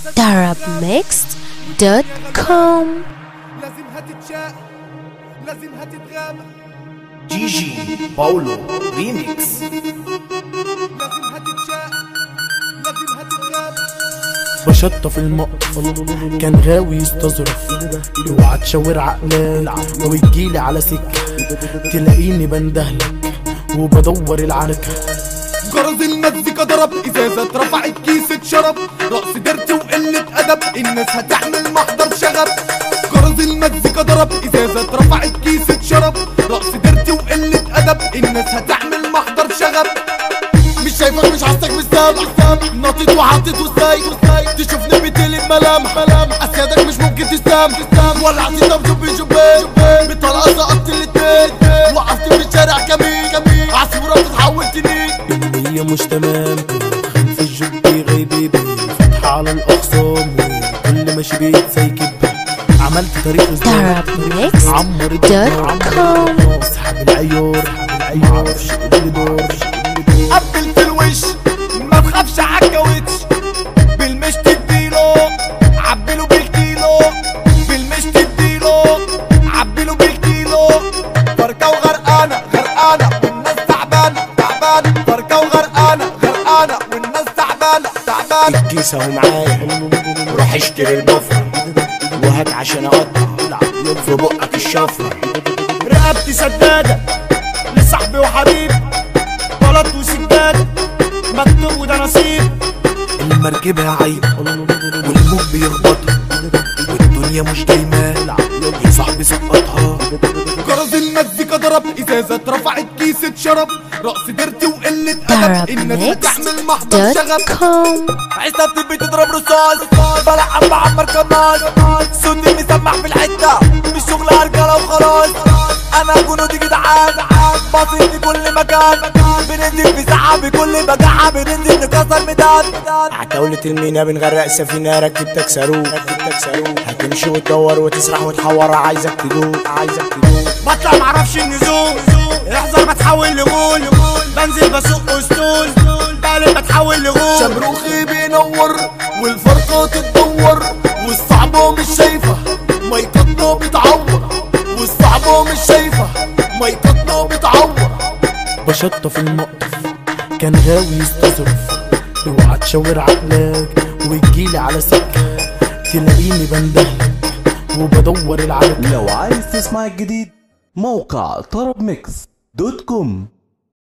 darabmixed.com. لازم هتتشاق، لازم هتتغاب، جي جي باولو ريميكس. لازم هتتشاق، لازم هتتغاب. بشطف المقطف كان غاوي يستظرف، اوعى تشاور عقلك وتجيلي على سكة تلاقيني بندهلك وبدور العركة. جرس المزيكا ضرب، ازازة اترفعت كيس اتشرب، رقص درتي وقلة ادب، الناس هتعمل محضر شغب. جرس المزيكا ضرب، ازازة اترفعت كيس اتشرب، رقص درتي وقلة ادب، الناس هتعمل محضر شغب. مش شايفك مش حاسك مش سامع، ناطط وحاطط وسايق، تشوفني بتقلب ملامح، اسيادك مش ممكن تسام، ولعت طب جبين بطلقة سقطت الاتنين، وقفت في الشارع كمين عصفورة بتتحول تنين. النية مش تمام، خلف الجب غيبي فتحة على الاخصام، وكل ماشي بيتسيكب عملت تاريخ darabmixed.com. اسحب العيار معرفش ايه اللي دور. قبل في الوش ما تخافش عالكاوتش، بالمشط اديله عبيله بالكيلو، بالمشط اديله عبيله بالكيلو. فركة وغرقانة والناس تعبانة، فركة وغرقانة والناس تعبانة. الكيس اهو معايا، روح اشتري البفرة وهات عشان اقطع في بقك الشفرة. رقبتي سدادة لصاحبي وحبيبي، بلط وسجادة مكتوب وده نصيب. المركبة عيب والموج بيخبطها، والدنيا مش دايما يا صاحبي سقطها. جرس المزيكا ضرب، ازازة اترفعت كيس اتشرب، رقص درتي وقلة ادب، الناس هتعمل محضر شغب. darabmixed.com. عيشة بتبي تضرب رصاص، بلعب بعمر كمان، صوتي مسمع في الحتة، مش شغل رجالة وخلاص. انا جنودي جدعان، باصين في كل مكان، بننزل في ساعة بكل بجاحة، بننزل نكسر ميدان. عتاولة المينا بنغرق سفينة، ركبتك صاروخ هتمشي وتدور وتسرح وتحور، عايزك تدوق بطلع معرفش النزول، احذر بتحول لغول، بنزل بسوق اسطول، بقلب بتحول لغول. شمروخي بينور والفرقة تتدور، والصعبة مش شايفة ميقتنا بتعور، والصعبة مش شايفة ميقتنا بتعور. بشطف المقطف كان غاوي يستظرف، اوعى تشاور عقلك وتجيلي على سكة تلاقيني بندهلك وبدور العركة. لو عايز تسمع الجديد موقع طرب ميكس دوت كوم.